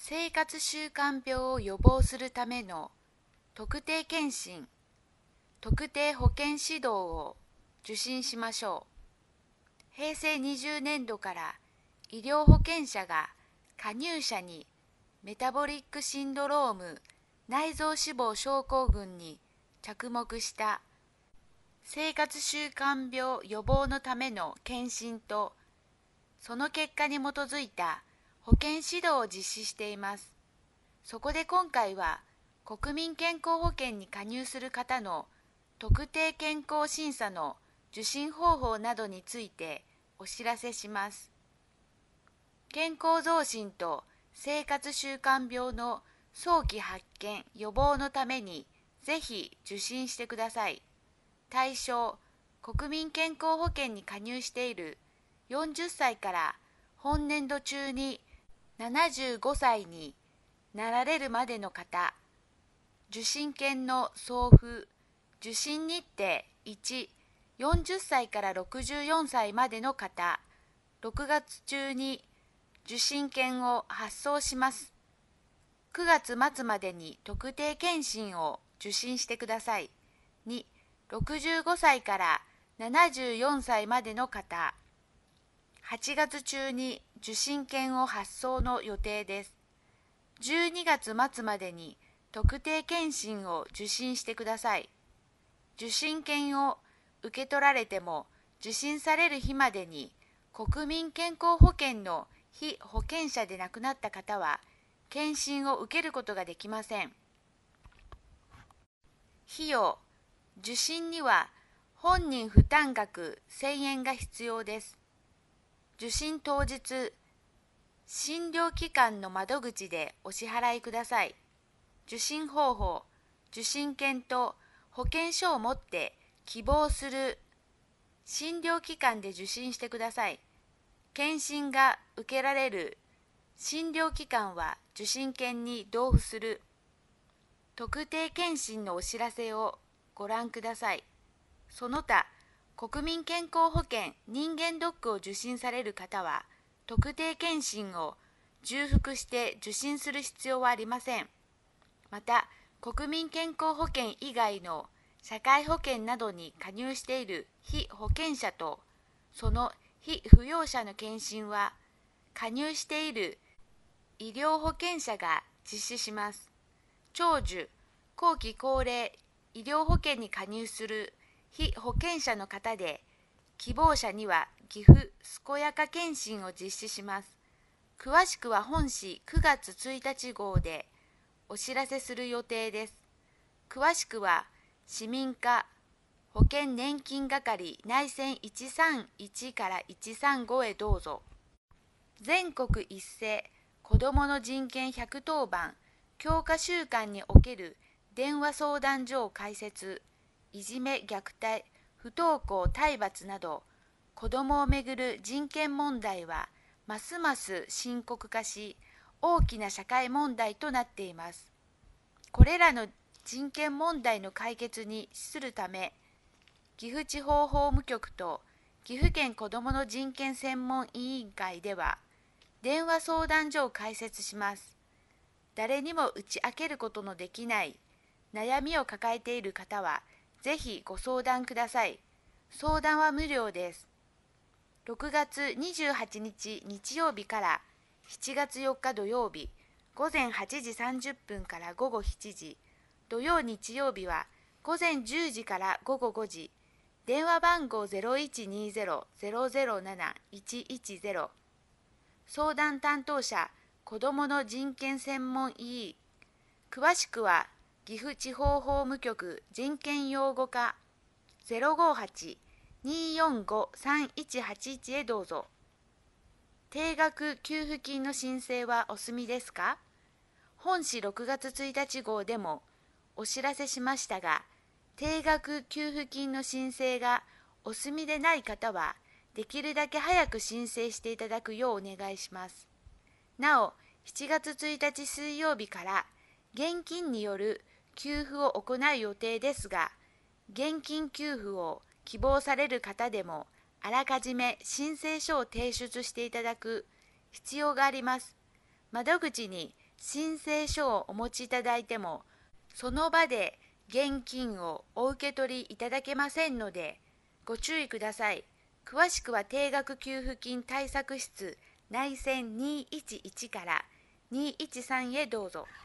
生活習慣病を予防するための特定健診、特定保健指導を受診しましょう。平成20年度から医療保険者が加入者にメタボリックシンドローム内臓脂肪症候群に着目した生活習慣病予防のための検診とその結果に基づいた保健指導を実施しています。そこで今回は国民健康保険に加入する方の特定健康審査の受診方法などについてお知らせします。健康増進と生活習慣病の早期発見・予防のためにぜひ受診してください。対象、国民健康保険に加入している40歳から本年度中に75歳になられるまでの方、受診券の送付、受診日程1、40歳から64歳までの方、6月中に受診券を発送します。9月末までに特定健診を受診してください。2、65歳から74歳までの方、8月中に受診券を発送の予定です。12月末までに特定健診を受診してください。受診券を受け取られても受診される日までに国民健康保険の被保険者で亡くなった方は検診を受けることができません。費用、受診には本人負担額1000円が必要です。受診当日、診療機関の窓口でお支払いください。受診方法、受診券と保険証を持って希望する診療機関で受診してください。検診が受けられる診療機関は受診券に同付する特定健診のお知らせをご覧ください。その他、国民健康保険人間ドックを受診される方は、特定健診を重複して受診する必要はありません。また、国民健康保険以外の社会保険などに加入している被保険者と、その被扶養者の検診は、加入している医療保険者が実施します。長寿、後期高齢医療保険に加入する被保険者の方で、希望者には岐阜健やか検診を実施します。詳しくは本誌9月1日号でお知らせする予定です。詳しくは市民課保険年金係内線131から135へどうぞ。全国一斉子どもの人権110番強化週間における電話相談所を開設。いじめ、虐待、不登校、体罰など子どもをめぐる人権問題はますます深刻化し、大きな社会問題となっています。これらの人権問題の解決に資するため、岐阜地方法務局と岐阜県子どもの人権専門委員会では電話相談所を開設します。誰にも打ち明けることのできない悩みを抱えている方はぜひご相談ください。相談は無料です。6月28日日曜日から7月4日土曜日、午前8時30分から午後7時、土曜日曜日は午前10時から午後5時、電話番号 0120-007-110、相談担当者、子どもの人権専門委員、詳しくは岐阜地方法務局人権擁護課 058-245-3181 へどうぞ。定額給付金の申請はお済みですか？本誌6月1日号でもお知らせしましたが、定額給付金の申請がお済みでない方は、できるだけ早く申請していただくようお願いします。なお、7月1日水曜日から現金による給付を行う予定ですが、現金給付を希望される方でも、あらかじめ申請書を提出していただく必要があります。窓口に申請書をお持ちいただいても、その場で現金をお受け取りいただけませんので、ご注意ください。詳しくは定額給付金対策室内線211から213へどうぞ。